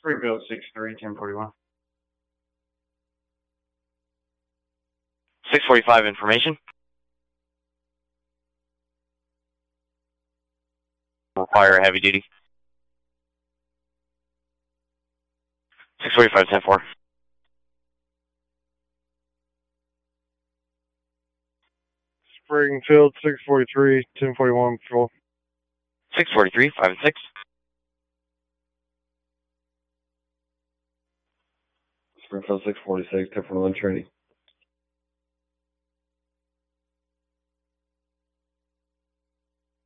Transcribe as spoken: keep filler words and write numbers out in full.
Springfield six three, ten forty-one. six forty-five information. Require heavy duty. six forty-five, ten four. Springfield six forty-three, ten forty-one patrol. six forty-three, five and six. Springfield six forty-six, ten forty-one Trinity.